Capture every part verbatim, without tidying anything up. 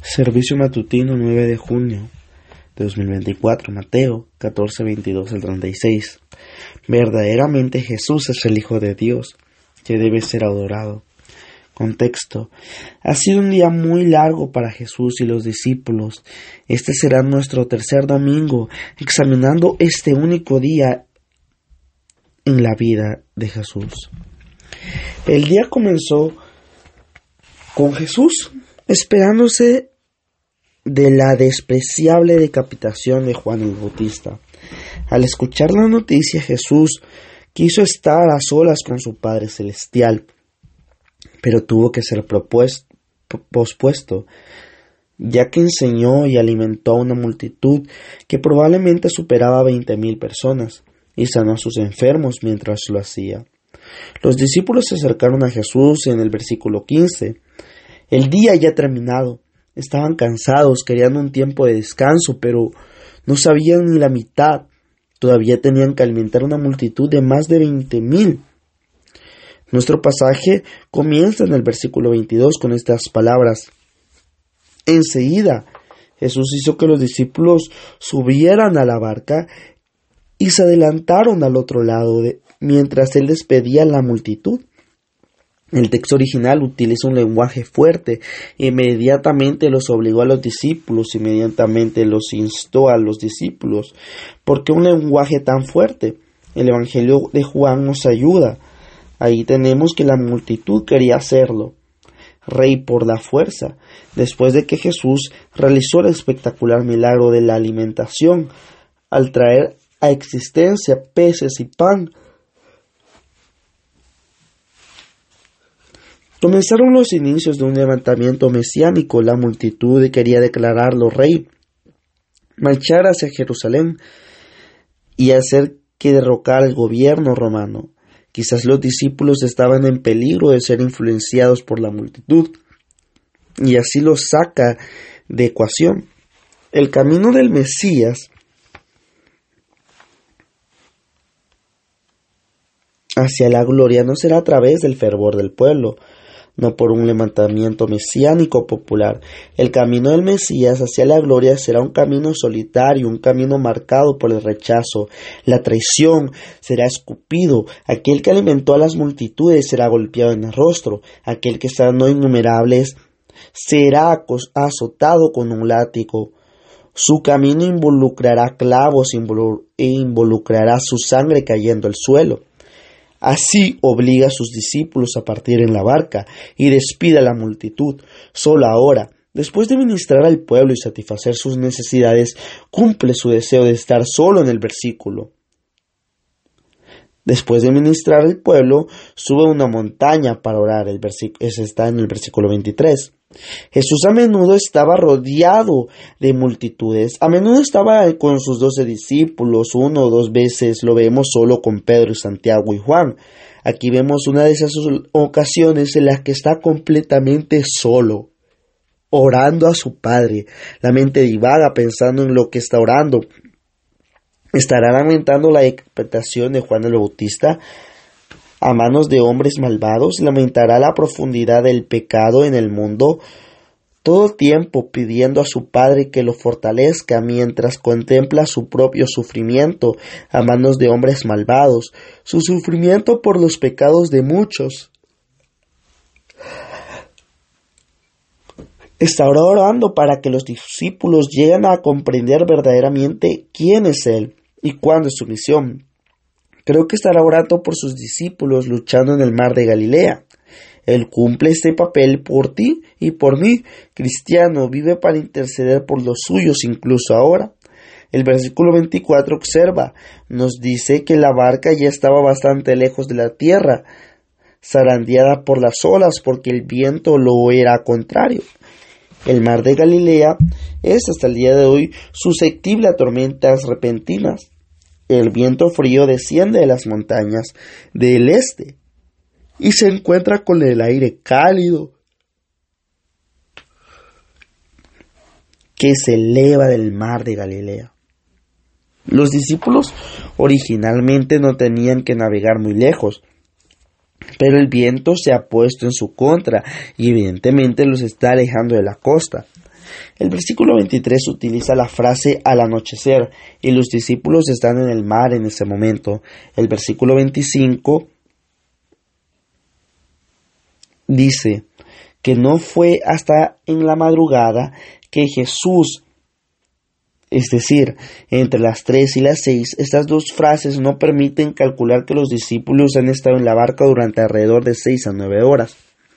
Servicio matutino nueve de junio de dos mil veinticuatro, Mateo catorce, veintidós al treinta y seis. Verdaderamente Jesús es el Hijo de Dios, que debe ser adorado. Contexto: ha sido un día muy largo para Jesús y los discípulos. Este será nuestro tercer domingo examinando este único día en la vida de Jesús. El día comenzó con Jesús esperándose de la despreciable decapitación de Juan el Bautista. Al escuchar la noticia, Jesús quiso estar a solas con su Padre Celestial, pero tuvo que ser propuesto, pospuesto, ya que enseñó y alimentó a una multitud que probablemente superaba a veinte mil personas, y sanó a sus enfermos mientras lo hacía. Los discípulos se acercaron a Jesús en el versículo quince. El día ya terminado. Estaban cansados, querían un tiempo de descanso, pero no sabían ni la mitad. Todavía tenían que alimentar una multitud de más de veinte mil. Nuestro pasaje comienza en el versículo veintidós con estas palabras. Enseguida, Jesús hizo que los discípulos subieran a la barca y se adelantaron al otro lado de, mientras él despedía a la multitud. El texto original utiliza un lenguaje fuerte. Inmediatamente los obligó a los discípulos, inmediatamente los instó a los discípulos. ¿Por qué un lenguaje tan fuerte? El Evangelio de Juan nos ayuda. Ahí tenemos que la multitud quería hacerlo. Rey por la fuerza. Después de que Jesús realizó el espectacular milagro de la alimentación, al traer a existencia peces y pan, comenzaron los inicios de un levantamiento mesiánico. La multitud quería declararlo rey, marchar hacia Jerusalén y hacer que derrocara el gobierno romano. Quizás los discípulos estaban en peligro de ser influenciados por la multitud, y así los saca de ecuación. El camino del Mesías hacia la gloria no será a través del fervor del pueblo, no por un levantamiento mesiánico popular. El camino del Mesías hacia la gloria será un camino solitario, un camino marcado por el rechazo, la traición. Será escupido. Aquel que alimentó a las multitudes será golpeado en el rostro. Aquel que sanó innumerables será azotado con un látigo. Su camino involucrará clavos e involucrará su sangre cayendo al suelo. Así obliga a sus discípulos a partir en la barca y despide a la multitud. Solo ahora, después de ministrar al pueblo y satisfacer sus necesidades, cumple su deseo de estar solo en el versículo. Después de ministrar al pueblo, sube a una montaña para orar. El versículo, ese está en el versículo veintitrés. Jesús a menudo estaba rodeado de multitudes. A menudo estaba con sus doce discípulos. Uno o dos veces lo vemos solo con Pedro, Santiago y Juan. Aquí vemos una de esas ocasiones en las que está completamente solo, orando a su Padre. La mente divaga pensando en lo que está orando. ¿Estará lamentando la decapitación de Juan el Bautista a manos de hombres malvados? ¿Lamentará la profundidad del pecado en el mundo? Todo tiempo pidiendo a su Padre que lo fortalezca mientras contempla su propio sufrimiento a manos de hombres malvados, su sufrimiento por los pecados de muchos. Estará orando para que los discípulos lleguen a comprender verdaderamente quién es Él y cuándo es su misión. Creo que estará orando por sus discípulos luchando en el mar de Galilea. Él cumple este papel por ti y por mí. Cristiano, vive para interceder por los suyos incluso ahora. El versículo veinticuatro observa, nos dice que la barca ya estaba bastante lejos de la tierra, zarandeada por las olas porque el viento lo era contrario. El mar de Galilea es hasta el día de hoy susceptible a tormentas repentinas. El viento frío desciende de las montañas del este y se encuentra con el aire cálido que se eleva del mar de Galilea. Los discípulos originalmente no tenían que navegar muy lejos, pero el viento se ha puesto en su contra y evidentemente los está alejando de la costa. El versículo veintitrés utiliza la frase al anochecer y los discípulos están en el mar en ese momento. El versículo veinticinco dice que no fue hasta en la madrugada que Jesús, es decir, entre las tres y las seis, estas dos frases no permiten calcular que los discípulos han estado en la barca durante alrededor de seis a nueve horas.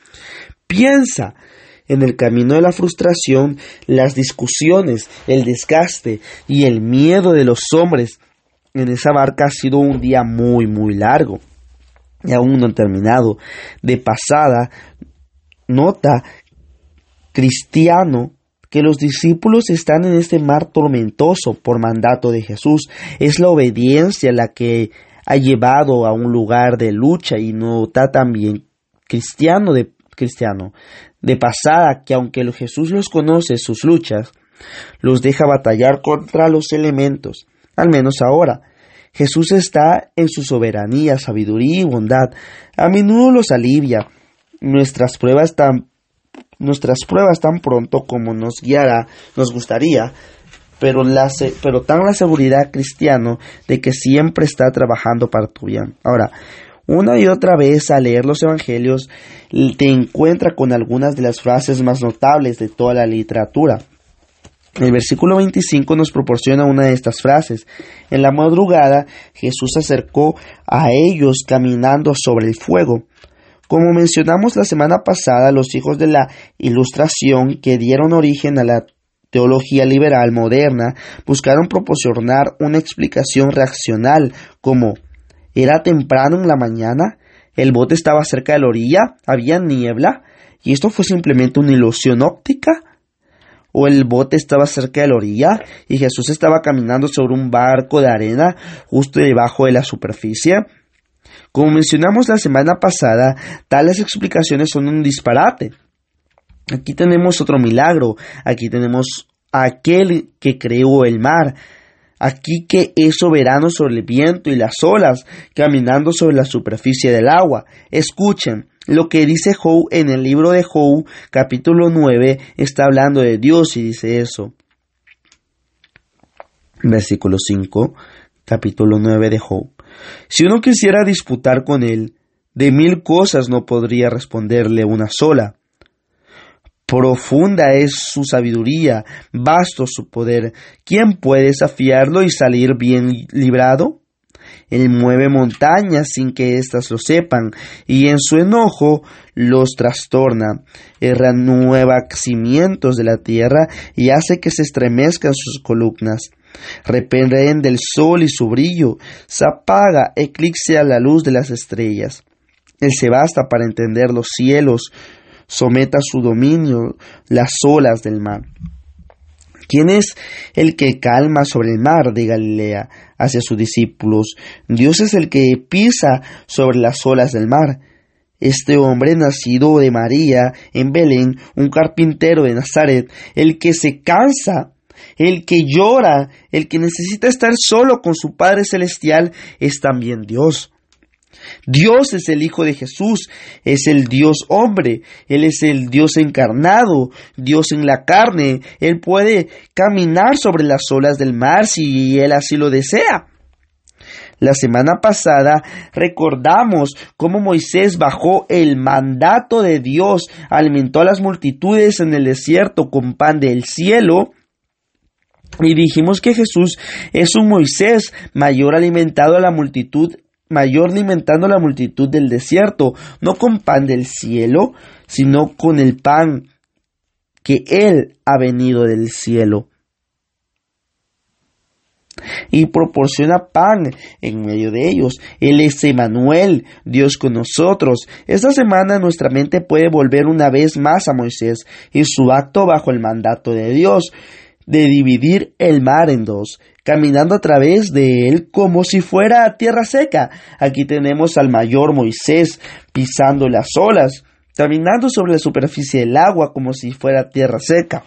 Piensa en el camino de la frustración, las discusiones, el desgaste y el miedo de los hombres. En esa barca ha sido un día muy muy largo y aún no terminado. De pasada, nota, cristiano, que los discípulos están en este mar tormentoso por mandato de Jesús. Es la obediencia la que ha llevado a un lugar de lucha, y nota también cristiano de cristiano de pasada que aunque Jesús los conoce sus luchas, los deja batallar contra los elementos. Al menos ahora Jesús está en su soberanía, sabiduría y bondad. A menudo los alivia nuestras pruebas tan nuestras pruebas tan pronto como nos guiará, nos gustaría, pero, la, pero tan la seguridad cristiano de que siempre está trabajando para tu bien. Ahora, una y otra vez al leer los evangelios te encuentra con algunas de las frases más notables de toda la literatura. El versículo veinticinco nos proporciona una de estas frases. En la madrugada Jesús se acercó a ellos caminando sobre el fuego. Como mencionamos la semana pasada, los hijos de la Ilustración, que dieron origen a la teología liberal moderna, buscaron proporcionar una explicación racional como: ¿era temprano en la mañana? ¿El bote estaba cerca de la orilla? ¿Había niebla? ¿Y esto fue simplemente una ilusión óptica? ¿O el bote estaba cerca de la orilla y Jesús estaba caminando sobre un barco de arena justo debajo de la superficie? Como mencionamos la semana pasada, tales explicaciones son un disparate. Aquí tenemos otro milagro. Aquí tenemos a aquel que creó el mar. Aquí que es soberano sobre el viento y las olas, caminando sobre la superficie del agua. Escuchen, lo que dice Job en el libro de Job, capítulo nueve, está hablando de Dios y dice eso. Versículo cinco, capítulo nueve de Job. Si uno quisiera disputar con él, de mil cosas no podría responderle una sola. Profunda es su sabiduría, vasto su poder. ¿Quién puede desafiarlo y salir bien librado? Él mueve montañas sin que éstas lo sepan, y en su enojo los trastorna. Él renueva cimientos de la tierra y hace que se estremezcan sus columnas. Reprende el sol y su brillo, se apaga, eclipsa la luz de las estrellas. Él se basta para entender los cielos, someta a su dominio las olas del mar. ¿Quién es el que calma sobre el mar de Galilea hacia sus discípulos? Dios es el que pisa sobre las olas del mar. Este hombre nacido de María en Belén, un carpintero de Nazaret, el que se cansa, el que llora, el que necesita estar solo con su Padre Celestial, es también Dios. Dios es el Hijo de Jesús, es el Dios hombre, Él es el Dios encarnado, Dios en la carne. Él puede caminar sobre las olas del mar si Él así lo desea. La semana pasada recordamos cómo Moisés bajó el mandato de Dios, alimentó a las multitudes en el desierto con pan del cielo. Y dijimos que Jesús es un Moisés mayor alimentado a la multitud, mayor alimentando a la multitud del desierto, no con pan del cielo, sino con el pan que Él ha venido del cielo. Y proporciona pan en medio de ellos. Él es Emmanuel, Dios con nosotros. Esta semana nuestra mente puede volver una vez más a Moisés y su acto bajo el mandato de Dios de dividir el mar en dos, caminando a través de él como si fuera tierra seca. Aquí tenemos al mayor Moisés pisando las olas, caminando sobre la superficie del agua como si fuera tierra seca.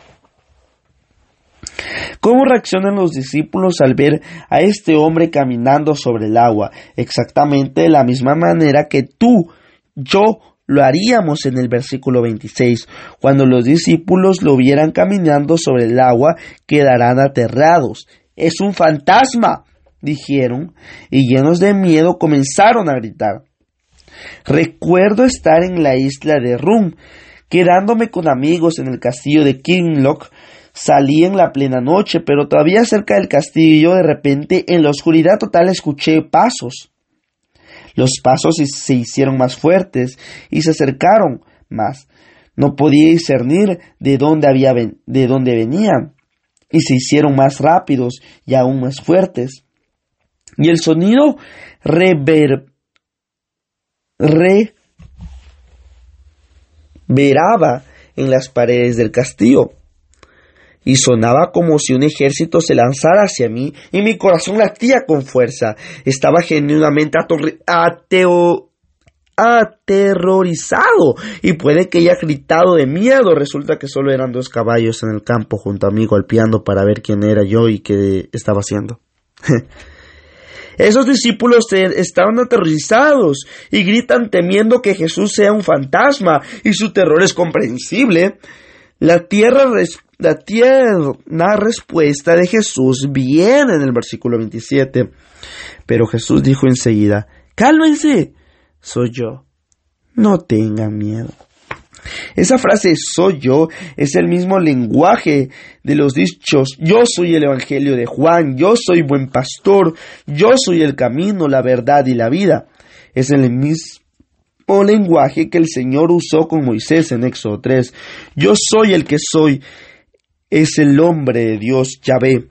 ¿Cómo reaccionan los discípulos al ver a este hombre caminando sobre el agua? Exactamente de la misma manera que tú, yo lo haríamos en el versículo veintiséis. Cuando los discípulos lo vieran caminando sobre el agua, quedarán aterrados. ¡Es un fantasma!, dijeron, y llenos de miedo comenzaron a gritar. Recuerdo estar en la isla de Rum, quedándome con amigos en el castillo de Kinloch. Salí en la plena noche, pero todavía cerca del castillo, de repente, en la oscuridad total, escuché pasos. Los pasos se hicieron más fuertes y se acercaron más. No podía discernir de dónde, había ven- de dónde venían, y se hicieron más rápidos y aún más fuertes. Y el sonido rever- reverberaba en las paredes del castillo. Y sonaba como si un ejército se lanzara hacia mí, y mi corazón latía con fuerza. Estaba genuinamente atorri- ateo- aterrorizado, y puede que haya gritado de miedo. Resulta que solo eran dos caballos en el campo junto a mí golpeando para ver quién era yo y qué estaba haciendo. Esos discípulos estaban aterrorizados y gritan temiendo que Jesús sea un fantasma, y su terror es comprensible. La tierra res- La tierna respuesta de Jesús viene en el versículo veintisiete. Pero Jesús dijo enseguida: «Cálmense, soy yo, no tengan miedo». Esa frase «soy yo» es el mismo lenguaje de los dichos «yo soy el evangelio de Juan», «yo soy buen pastor», «yo soy el camino, la verdad y la vida». Es el mismo lenguaje que el Señor usó con Moisés en Éxodo tres. «Yo soy el que soy». Es el hombre de Dios, Yahvé.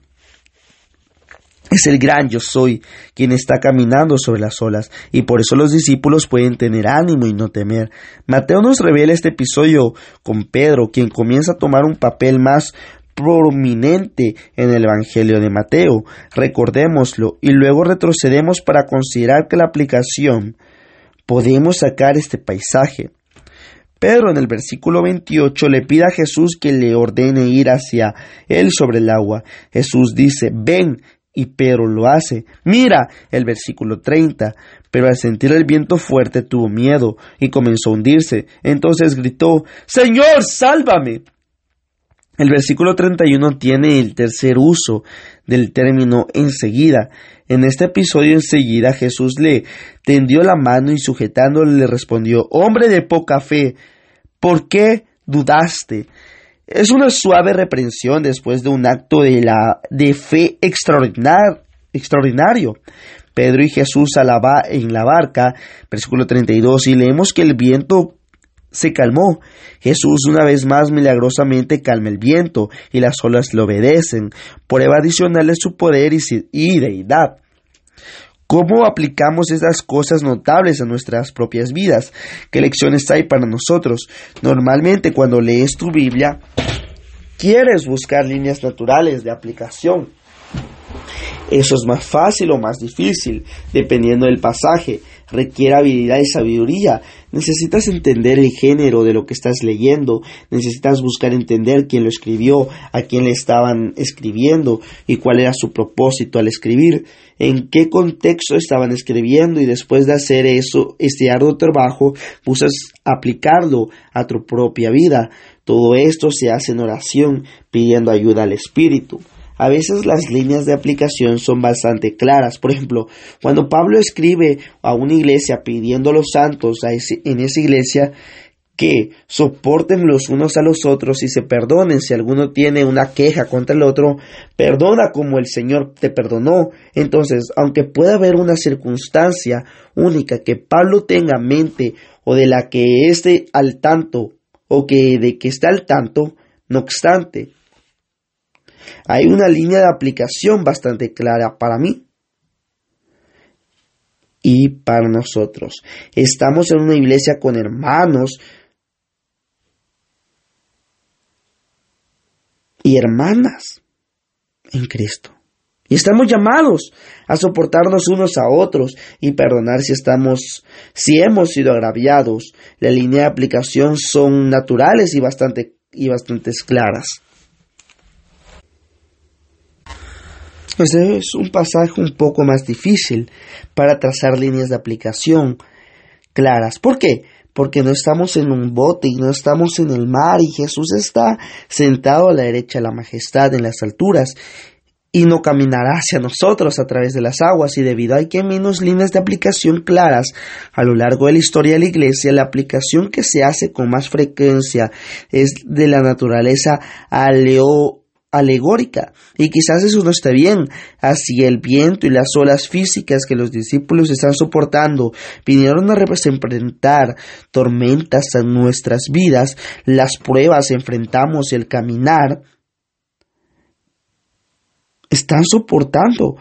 Es el gran yo soy, quien está caminando sobre las olas, y por eso los discípulos pueden tener ánimo y no temer. Mateo nos revela este episodio con Pedro, quien comienza a tomar un papel más prominente en el Evangelio de Mateo. Recordémoslo, y luego retrocedemos para considerar que la aplicación podemos sacar este paisaje. Pedro en el versículo veintiocho le pide a Jesús que le ordene ir hacia él sobre el agua. Jesús dice: «Ven», y Pedro lo hace. Mira el versículo treinta. Pero al sentir el viento fuerte tuvo miedo y comenzó a hundirse. Entonces gritó: «Señor, sálvame». El versículo treinta y uno tiene el tercer uso del término enseguida. En este episodio enseguida Jesús le tendió la mano y sujetándole le respondió: «Hombre de poca fe, ¿por qué dudaste?». Es una suave reprensión después de un acto de, la, de fe extraordinar, extraordinario. Pedro y Jesús a la ba, en la barca, versículo treinta y dos, y leemos que el viento se calmó. Jesús una vez más milagrosamente calma el viento y las olas le obedecen, prueba adicional de su poder y, y deidad. ¿Cómo aplicamos estas cosas notables a nuestras propias vidas? ¿Qué lecciones hay para nosotros? Normalmente cuando lees tu Biblia, quieres buscar líneas naturales de aplicación. Eso es más fácil o más difícil, dependiendo del pasaje. Requiere habilidad y sabiduría. Necesitas entender el género de lo que estás leyendo. Necesitas buscar entender quién lo escribió, a quién le estaban escribiendo y cuál era su propósito al escribir, en qué contexto estaban escribiendo, y después de hacer eso, este arduo trabajo, buscas aplicarlo a tu propia vida. Todo esto se hace en oración, pidiendo ayuda al Espíritu. A veces las líneas de aplicación son bastante claras. Por ejemplo, cuando Pablo escribe a una iglesia pidiendo a los santos a ese, en esa iglesia que soporten los unos a los otros y se perdonen. Si alguno tiene una queja contra el otro, perdona como el Señor te perdonó. Entonces, aunque pueda haber una circunstancia única que Pablo tenga en mente o de la que esté al tanto o que de que está al tanto, no obstante, hay una línea de aplicación bastante clara para mí y para nosotros. Estamos en una iglesia con hermanos y hermanas en Cristo. Y estamos llamados a soportarnos unos a otros y perdonar si estamos, si hemos sido agraviados. La línea de aplicación son naturales y bastante y bastantes claras. Este es un pasaje un poco más difícil para trazar líneas de aplicación claras. ¿Por qué? porque no estamos en un bote y no estamos en el mar, y Jesús está sentado a la derecha de la majestad en las alturas, y no caminará hacia nosotros a través de las aguas, y debido a que hay menos líneas de aplicación claras a lo largo de la historia de la Iglesia, la aplicación que se hace con más frecuencia es de la naturaleza aleo alegórica, y quizás eso no esté bien. Así el viento y las olas físicas que los discípulos están soportando vinieron a representar tormentas en nuestras vidas, las pruebas que enfrentamos y el caminar están soportando.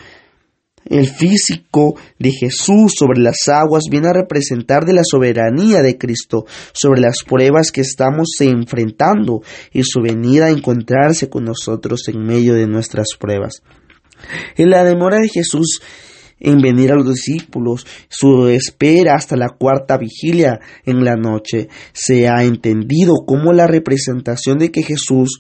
El físico de Jesús sobre las aguas viene a representar de la soberanía de Cristo sobre las pruebas que estamos enfrentando y su venida a encontrarse con nosotros en medio de nuestras pruebas. En la demora de Jesús en venir a los discípulos, su espera hasta la cuarta vigilia en la noche, se ha entendido como la representación de que Jesús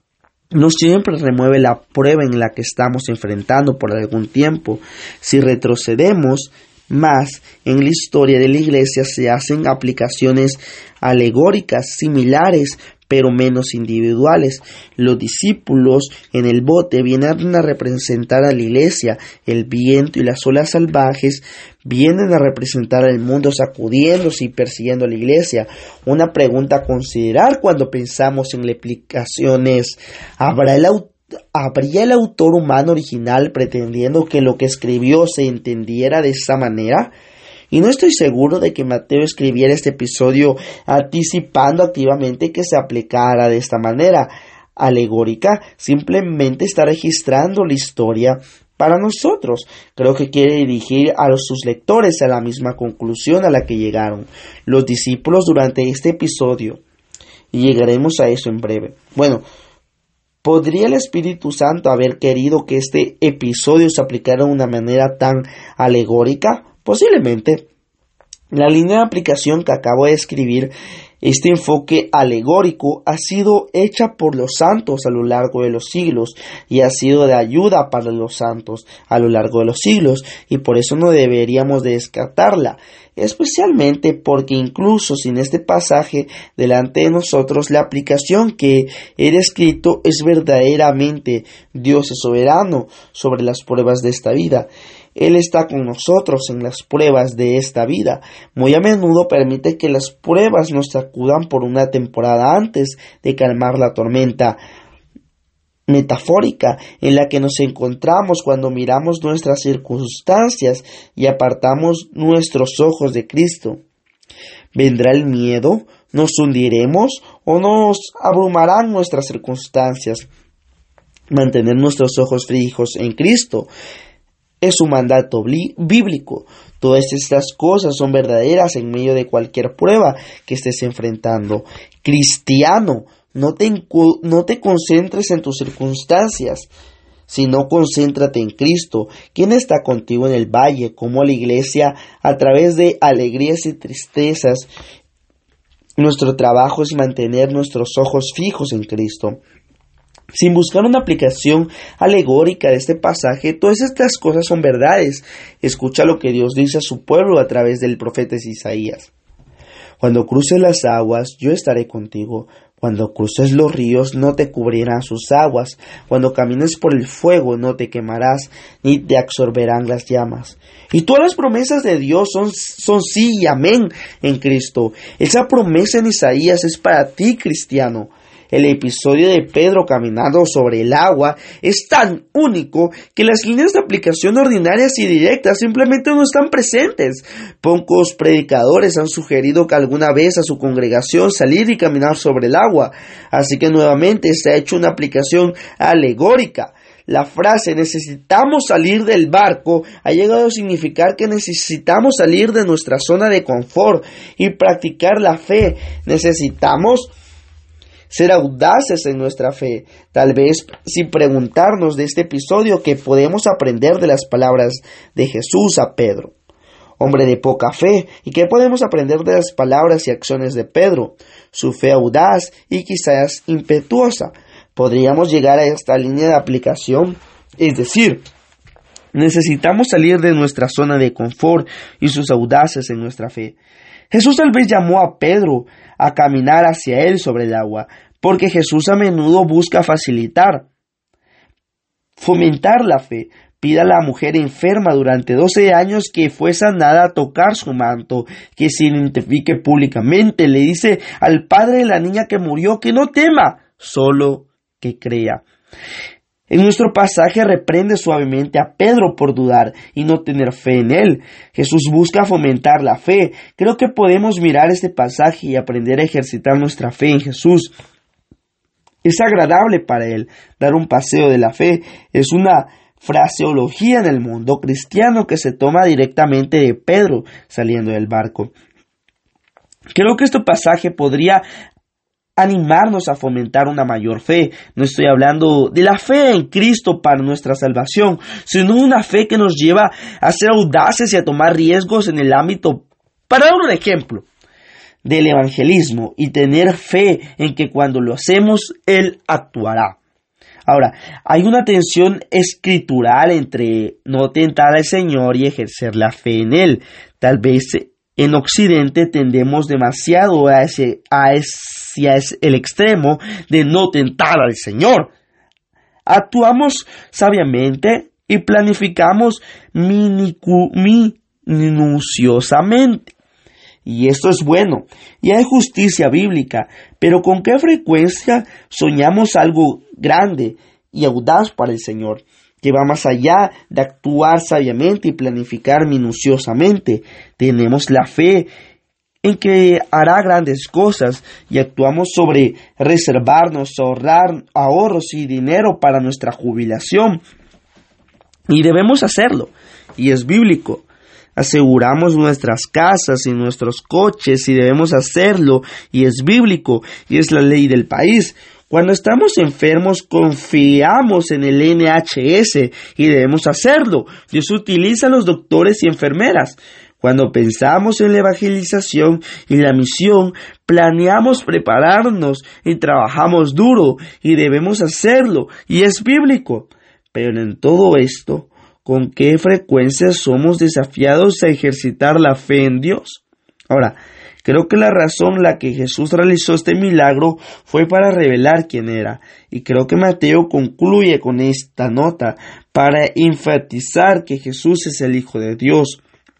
no siempre remueve la prueba en la que estamos enfrentando por algún tiempo. Si retrocedemos más en la historia de la Iglesia, se hacen aplicaciones alegóricas similares, pero menos individuales. Los discípulos en el bote vienen a representar a la Iglesia, el viento y las olas salvajes vienen a representar al mundo sacudiéndose y persiguiendo a la Iglesia. Una pregunta a considerar cuando pensamos en la aplicación es: ¿habrá el autor ¿Habría el autor humano original pretendiendo que lo que escribió se entendiera de esa manera? Y no estoy seguro de que Mateo escribiera este episodio anticipando activamente que se aplicara de esta manera alegórica. Simplemente está registrando la historia para nosotros. Creo que quiere dirigir a los, sus lectores a la misma conclusión a la que llegaron los discípulos durante este episodio. Y llegaremos a eso en breve. Bueno, ¿podría el Espíritu Santo haber querido que este episodio se aplicara de una manera tan alegórica? Posiblemente. La línea de aplicación que acabo de escribir, este enfoque alegórico, ha sido hecha por los santos a lo largo de los siglos y ha sido de ayuda para los santos a lo largo de los siglos, y por eso no deberíamos descartarla, especialmente porque incluso sin este pasaje delante de nosotros, la aplicación que he descrito es verdaderamente Dios es soberano sobre las pruebas de esta vida. Él está con nosotros en las pruebas de esta vida. Muy a menudo permite que las pruebas nos sacudan por una temporada antes de calmar la tormenta metafórica en la que nos encontramos cuando miramos nuestras circunstancias y apartamos nuestros ojos de Cristo. ¿Vendrá el miedo? ¿Nos hundiremos o nos abrumarán nuestras circunstancias? Mantener nuestros ojos fijos en Cristo es un mandato bíblico. Todas estas cosas son verdaderas en medio de cualquier prueba que estés enfrentando. Cristiano, no te, no te concentres en tus circunstancias, sino concéntrate en Cristo, quien está contigo en el valle, como la iglesia, a través de alegrías y tristezas. Nuestro trabajo es mantener nuestros ojos fijos en Cristo. Sin buscar una aplicación alegórica de este pasaje, todas estas cosas son verdades. Escucha lo que Dios dice a su pueblo a través del profeta Isaías. Cuando cruces las aguas, yo estaré contigo. Cuando cruces los ríos, no te cubrirán sus aguas. Cuando camines por el fuego, no te quemarás, ni te absorberán las llamas. Y todas las promesas de Dios son, son sí y amén en Cristo. Esa promesa en Isaías es para ti, cristiano. El episodio de Pedro caminando sobre el agua es tan único que las líneas de aplicación ordinarias y directas simplemente no están presentes. Pocos predicadores han sugerido que alguna vez a su congregación salir y caminar sobre el agua, así que nuevamente se ha hecho una aplicación alegórica. La frase necesitamos salir del barco ha llegado a significar que necesitamos salir de nuestra zona de confort y practicar la fe. Necesitamos ser audaces en nuestra fe. Tal vez sin preguntarnos de este episodio qué podemos aprender de las palabras de Jesús a Pedro, hombre de poca fe, y qué podemos aprender de las palabras y acciones de Pedro, su fe audaz y quizás impetuosa. Podríamos llegar a esta línea de aplicación, es decir, necesitamos salir de nuestra zona de confort y sus audaces en nuestra fe. Jesús tal vez llamó a Pedro a caminar hacia él sobre el agua, porque Jesús a menudo busca facilitar, fomentar la fe. Pide a la mujer enferma durante doce años que fue sanada a tocar su manto, que se identifique públicamente. Le dice al padre de la niña que murió que no tema, solo que crea. En nuestro pasaje reprende suavemente a Pedro por dudar y no tener fe en él. Jesús busca fomentar la fe. Creo que podemos mirar este pasaje y aprender a ejercitar nuestra fe en Jesús. Es agradable para él dar un paseo de la fe. Es una fraseología en el mundo cristiano que se toma directamente de Pedro saliendo del barco. Creo que este pasaje podría animarnos a fomentar una mayor fe. No estoy hablando de la fe en Cristo para nuestra salvación, sino una fe que nos lleva a ser audaces y a tomar riesgos en el ámbito, para dar un ejemplo, del evangelismo, y tener fe en que cuando lo hacemos, Él actuará. Ahora, hay una tensión escritural entre no tentar al Señor y ejercer la fe en Él. Tal vez en Occidente tendemos demasiado hacia, hacia el extremo de no tentar al Señor. Actuamos sabiamente y planificamos minicu, minuciosamente. Y esto es bueno, y hay justicia bíblica, pero ¿con qué frecuencia soñamos algo grande y audaz para el Señor, que va más allá de actuar sabiamente y planificar minuciosamente? Tenemos la fe en que hará grandes cosas y actuamos sobre reservarnos, ahorrar ahorros y dinero para nuestra jubilación. Y debemos hacerlo, y es bíblico. Aseguramos nuestras casas y nuestros coches y debemos hacerlo, y es bíblico y es la ley del país. Cuando estamos enfermos confiamos en el N H S y debemos hacerlo. Dios utiliza a los doctores y enfermeras. Cuando pensamos en la evangelización y la misión, planeamos prepararnos y trabajamos duro y debemos hacerlo, y es bíblico. Pero en todo esto, ¿con qué frecuencia somos desafiados a ejercitar la fe en Dios? Ahora, creo que la razón la que Jesús realizó este milagro fue para revelar quién era. Y creo que Mateo concluye con esta nota para enfatizar que Jesús es el Hijo de Dios.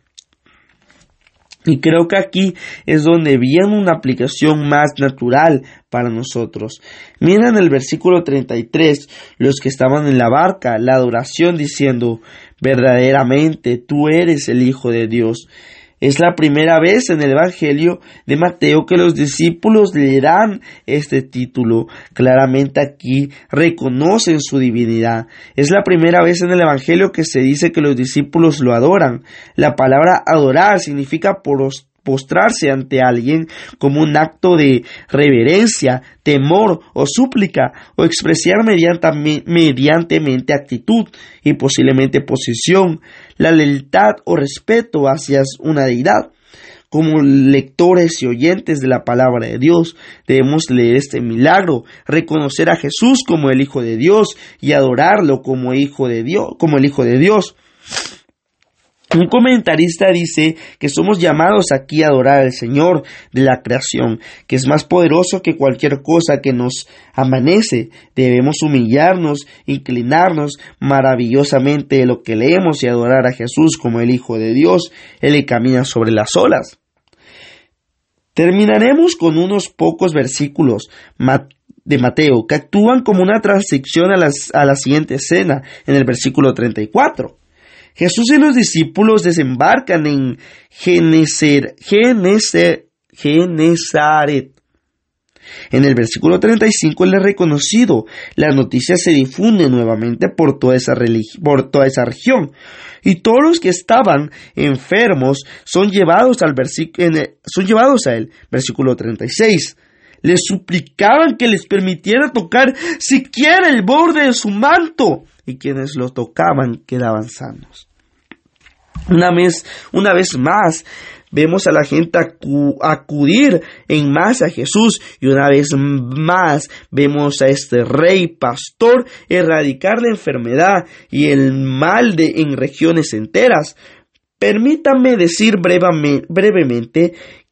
Y creo que aquí es donde viene una aplicación más natural para nosotros. Miren el versículo treinta y tres, los que estaban en la barca, la adoración diciendo, verdaderamente tú eres el Hijo de Dios. Es la primera vez en el Evangelio de Mateo que los discípulos le dan este título. Claramente aquí reconocen su divinidad. Es la primera vez en el Evangelio que se dice que los discípulos lo adoran. La palabra adorar significa postrarse ante alguien como un acto de reverencia, temor o súplica, o expresar mediante, mediantemente actitud y posiblemente posición, la lealtad o respeto hacia una deidad. Como lectores y oyentes de la palabra de Dios, debemos leer este milagro, reconocer a Jesús como el Hijo de Dios y adorarlo como Hijo de Dios, como el Hijo de Dios. Un comentarista dice que somos llamados aquí a adorar al Señor de la creación, que es más poderoso que cualquier cosa que nos amanece. Debemos humillarnos, inclinarnos maravillosamente de lo que leemos y adorar a Jesús como el Hijo de Dios, el que camina sobre las olas. Terminaremos con unos pocos versículos de Mateo que actúan como una transición a, las, a la siguiente escena en el versículo treinta y cuatro. Jesús y los discípulos desembarcan en Geneser, Geneser, Genesaret. En el versículo treinta y cinco él es reconocido. La noticia se difunde nuevamente por toda esa religi- por toda esa región. Y todos los que estaban enfermos son llevados al versi- en el, son llevados a él. Versículo treinta y seis. Les suplicaban que les permitiera tocar siquiera el borde de su manto, y quienes lo tocaban quedaban sanos. Una vez, una vez más, vemos a la gente acu- acudir en masa a Jesús, y una vez más vemos a este rey pastor erradicar la enfermedad y el mal de, en regiones enteras. Permítanme decir brevemente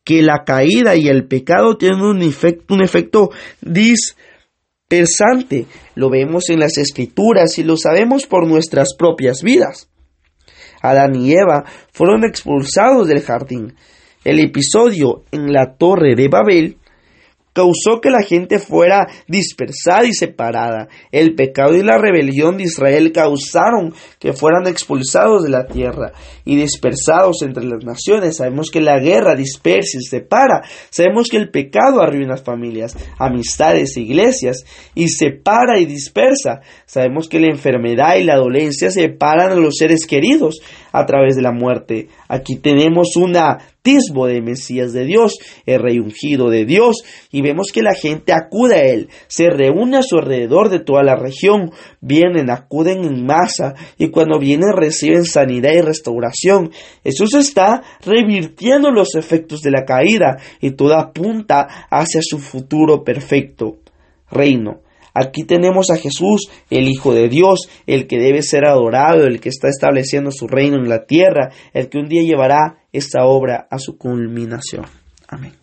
que la caída y el pecado tienen un efecto, un efecto dispersante. Lo vemos en las Escrituras y lo sabemos por nuestras propias vidas. Adán y Eva fueron expulsados del jardín. El episodio en la Torre de Babel causó que la gente fuera dispersada y separada. El pecado y la rebelión de Israel causaron que fueran expulsados de la tierra y dispersados entre las naciones. Sabemos que la guerra dispersa y separa. Sabemos que el pecado arruina familias, amistades, iglesias y separa y dispersa. Sabemos que la enfermedad y la dolencia separan a los seres queridos a través de la muerte. Aquí tenemos un atisbo de Mesías de Dios, el Rey ungido de Dios, y vemos que la gente acude a Él, se reúne a su alrededor de toda la región, vienen, acuden en masa, y cuando vienen reciben sanidad y restauración. Jesús está revirtiendo los efectos de la caída, y todo apunta hacia su futuro perfecto reino. Aquí tenemos a Jesús, el Hijo de Dios, el que debe ser adorado, el que está estableciendo su reino en la tierra, el que un día llevará esta obra a su culminación. Amén.